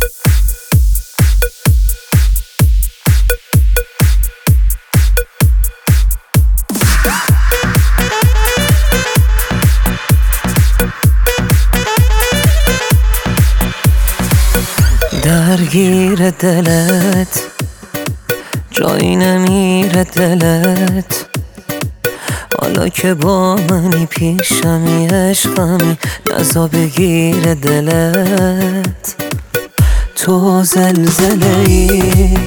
درگیر دلت جایی نمیره دلت، حالا که با منی پیشمی عشقمی نزا بگیر دلت. تو زلزله ای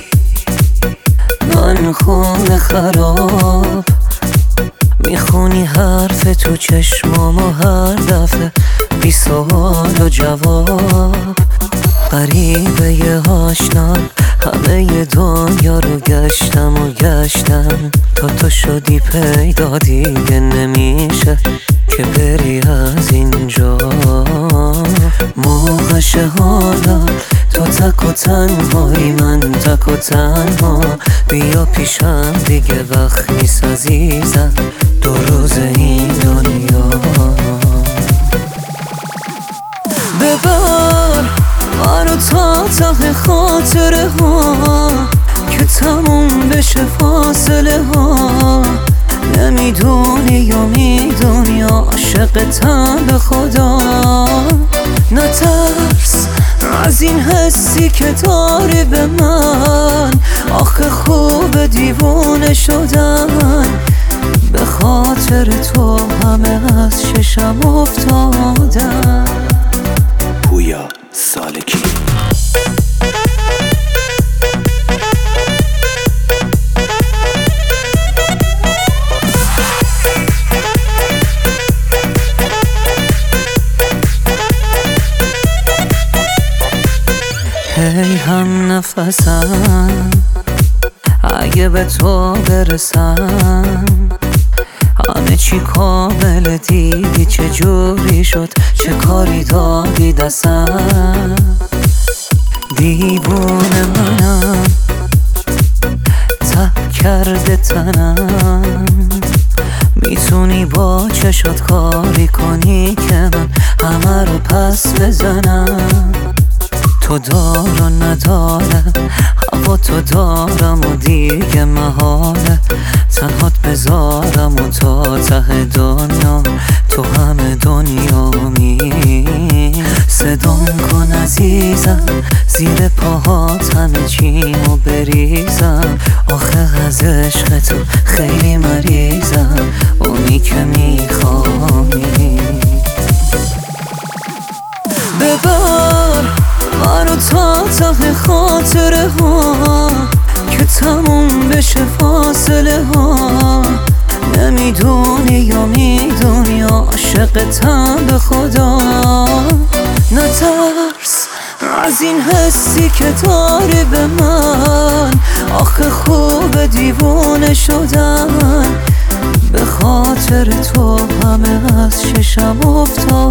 من خون خراب، میخونی حرف تو چشمامو هر دفعه بی سوال و جواب. غریبه یه آشنا همه دنیا رو گشتم و گشتم تا تو شدی پیدا، دیگه نمیشه که بری از اینجا. موقعشه حالا تو تک و تنهایی، من تک و تنها، بیا پیشم دیگه وقت نیست عزیزم، دو روز این دنیا. ببر منو تا ته خاطره ها که تموم بشه فاصله ها. نمیدونی یا میدونی عاشقتم به خدا. نترس از این حسی که داری به من، آخه خوب دیوونه شدن، به خاطر تو همه از چشم افتادن. پویا سالکی. هی هم نفسم اگه به تو برسم، همه چی کامل، دیدی چه جوری شد، چه کاری دادی دستم. دیوونه منم تب کرده تنم، میتونی با چشات کاری کنی که من همه رو پس بزنم. تو دار و ندارم، هوا تو دارم و دیگه محاله تنهات بذارم و تا ته دنیا تو همه دنیامی. صدام کن عزیزم زیر پاهات همه چیمو بریزم، آخه از عشق تو خیلی مریضم، اونی که میخوانی. ببر منو تا ته خاطره ها که تموم بشه فاصله ها. نمیدونی یا میدونی عاشقتم به خدا. نترس از این حسی که داری به من، آخه خوب دیوونه شدن، به خاطر تو همه از چشم افتاد.